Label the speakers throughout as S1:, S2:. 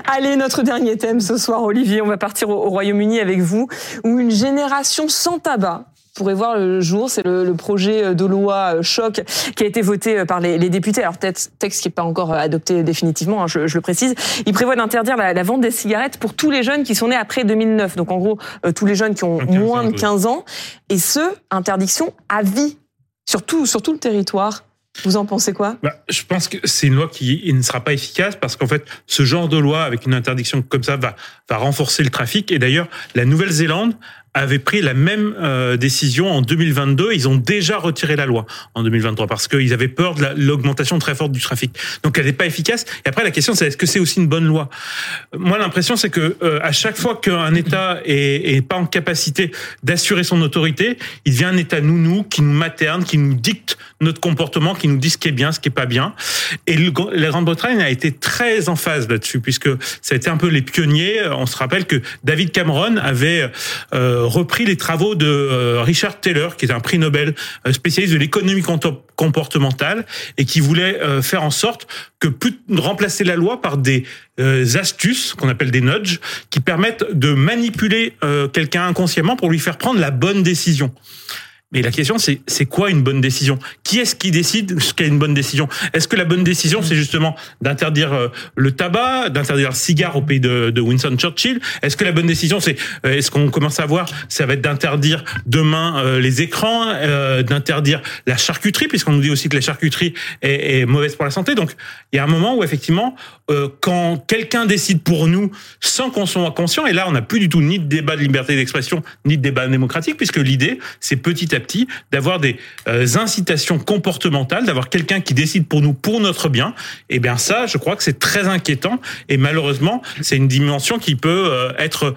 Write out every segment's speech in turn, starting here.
S1: Allez, notre dernier thème ce soir, Olivier, on va partir au Royaume-Uni avec vous, où une génération sans tabac pourrait voir le jour. C'est le projet de loi choc qui a été voté par les députés. Alors texte qui n'est pas encore adopté définitivement, je le précise. Il prévoit d'interdire la vente des cigarettes pour tous les jeunes qui sont nés après 2009. Donc en gros, tous les jeunes qui ont moins de 15 ans. Et interdiction à vie sur tout le territoire. Vous en pensez quoi ?
S2: Je pense que c'est une loi qui ne sera pas efficace parce qu'en fait, ce genre de loi avec une interdiction comme ça va renforcer le trafic. Et d'ailleurs, la Nouvelle-Zélande avait pris la même décision en 2022. Ils ont déjà retiré la loi en 2023 parce qu'ils avaient peur de l'augmentation très forte du trafic. Donc, elle n'est pas efficace. Et après, la question, c'est est-ce que c'est aussi une bonne loi ? Moi, l'impression, c'est que à chaque fois qu'un État est pas en capacité d'assurer son autorité, il devient un État nounou qui nous materne, qui nous dicte notre comportement, qui nous dit ce qui est bien, ce qui est pas bien. Et la Grande-Bretagne a été très en phase là-dessus puisque ça a été un peu les pionniers. On se rappelle que David Cameron avait repris les travaux de Richard Taylor, qui est un prix Nobel spécialiste de l'économie comportementale et qui voulait faire en sorte que remplacer la loi par des astuces qu'on appelle des nudges qui permettent de manipuler quelqu'un inconsciemment pour lui faire prendre la bonne décision. Mais la question, c'est quoi une bonne décision ? Qui est-ce qui décide ce qu'est une bonne décision ? Est-ce que la bonne décision, c'est justement d'interdire le tabac, d'interdire le cigare au pays de Winston Churchill ? Est-ce que la bonne décision, est-ce qu'on commence à voir, ça va être d'interdire demain les écrans, d'interdire la charcuterie, puisqu'on nous dit aussi que la charcuterie est mauvaise pour la santé. Donc, il y a un moment où, effectivement, quand quelqu'un décide pour nous, sans qu'on soit conscient, et là, on n'a plus du tout ni de débat de liberté d'expression, ni de débat démocratique, puisque l'idée, c'est petit à petit d'avoir des incitations comportementales, d'avoir quelqu'un qui décide pour nous, pour notre bien. Et bien ça, je crois que c'est très inquiétant. Et malheureusement, c'est une dimension qui peut être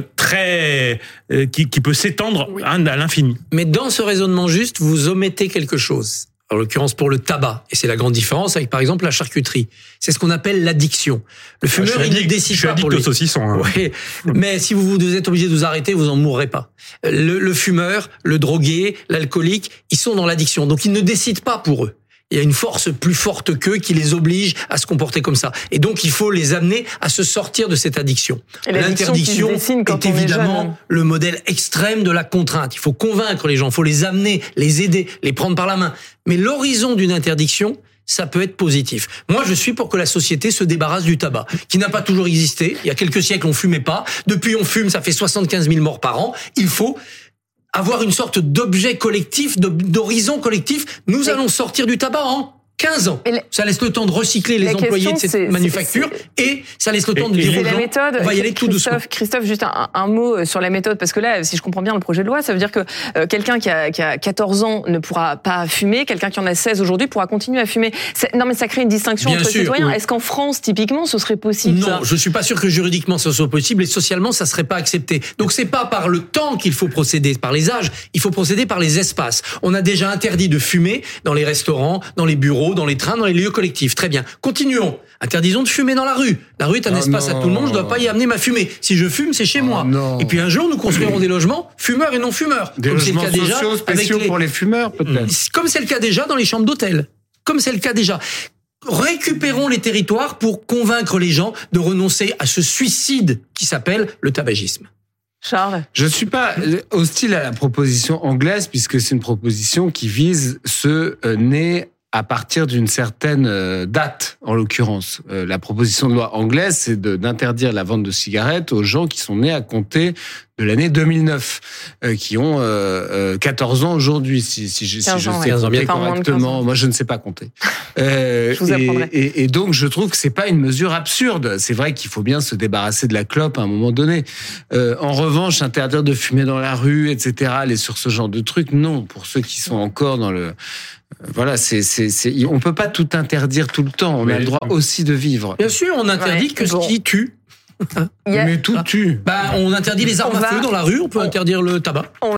S2: qui peut s'étendre à l'infini.
S3: Mais dans ce raisonnement juste, vous omettez quelque chose. En l'occurrence pour le tabac. Et c'est la grande différence avec, par exemple, la charcuterie. C'est ce qu'on appelle l'addiction. Le fumeur, il ne décide pas pour lui.
S2: Je suis addict au saucisson. Hein.
S3: Oui. Mais si vous êtes obligé de vous arrêter, vous en mourrez pas. Le fumeur, le drogué, l'alcoolique, ils sont dans l'addiction. Donc, ils ne décident pas pour eux. Il y a une force plus forte qu'eux qui les oblige à se comporter comme ça. Et donc, il faut les amener à se sortir de cette addiction. L'interdiction est évidemment le modèle extrême de la contrainte. Il faut convaincre les gens, il faut les amener, les aider, les prendre par la main. Mais l'horizon d'une interdiction, ça peut être positif. Moi, je suis pour que la société se débarrasse du tabac, qui n'a pas toujours existé. Il y a quelques siècles, on fumait pas. Depuis, on fume, ça fait 75 000 morts par an. Il faut avoir une sorte d'objet collectif, d'horizon collectif. Nous allons sortir du tabac en 15 ans. Ça laisse le temps de recycler les employés de cette manufacture et ça laisse le temps de dire aux gens, on va y aller tout doucement.
S1: Christophe, juste un mot sur la méthode, parce que là, si je comprends bien le projet de loi, ça veut dire que quelqu'un qui a 14 ans ne pourra pas fumer, quelqu'un qui en a 16 aujourd'hui pourra continuer à fumer. Non, mais ça crée une distinction entre citoyens. Oui. Est-ce qu'en France, typiquement, ce serait possible ?
S3: Non, je suis pas sûr que juridiquement ce soit possible et socialement, ça serait pas accepté. Donc c'est pas par le temps qu'il faut procéder, par les âges, il faut procéder par les espaces. On a déjà interdit de fumer dans les restaurants, dans les bureaux, dans les trains, dans les lieux collectifs. Très bien. Continuons. Interdisons de fumer dans la rue. La rue est un espace à tout le monde, je ne dois pas y amener ma fumée. Si je fume, c'est chez moi.
S4: Non.
S3: Et puis un jour, nous construirons des logements fumeurs et non fumeurs.
S4: Des logements sociaux spéciaux pour les fumeurs, peut-être.
S3: Comme c'est le cas déjà dans les chambres d'hôtel. Comme c'est le cas déjà. Récupérons les territoires pour convaincre les gens de renoncer à ce suicide qui s'appelle le tabagisme.
S1: Charles ?
S4: Je ne suis pas hostile à la proposition anglaise, puisque c'est une proposition qui vise ceux nés à partir d'une certaine date, en l'occurrence. La proposition de loi anglaise, c'est d'interdire la vente de cigarettes aux gens qui sont nés à compter de l'année 2009, qui ont 14 ans aujourd'hui, si je sais compter correctement. Moi, je ne sais pas compter.
S1: Je vous apprendrai.
S4: Et donc, je trouve que c'est pas une mesure absurde. C'est vrai qu'il faut bien se débarrasser de la clope à un moment donné. En revanche, interdire de fumer dans la rue, etc., aller sur ce genre de trucs, non. Pour ceux qui sont encore dans le... Voilà, on peut pas tout interdire tout le temps. On a le droit aussi de vivre.
S3: Bien sûr, on interdit que ce qui tue.
S4: Mais tout tue.
S3: On interdit les armes à feu dans la rue, on peut interdire le tabac.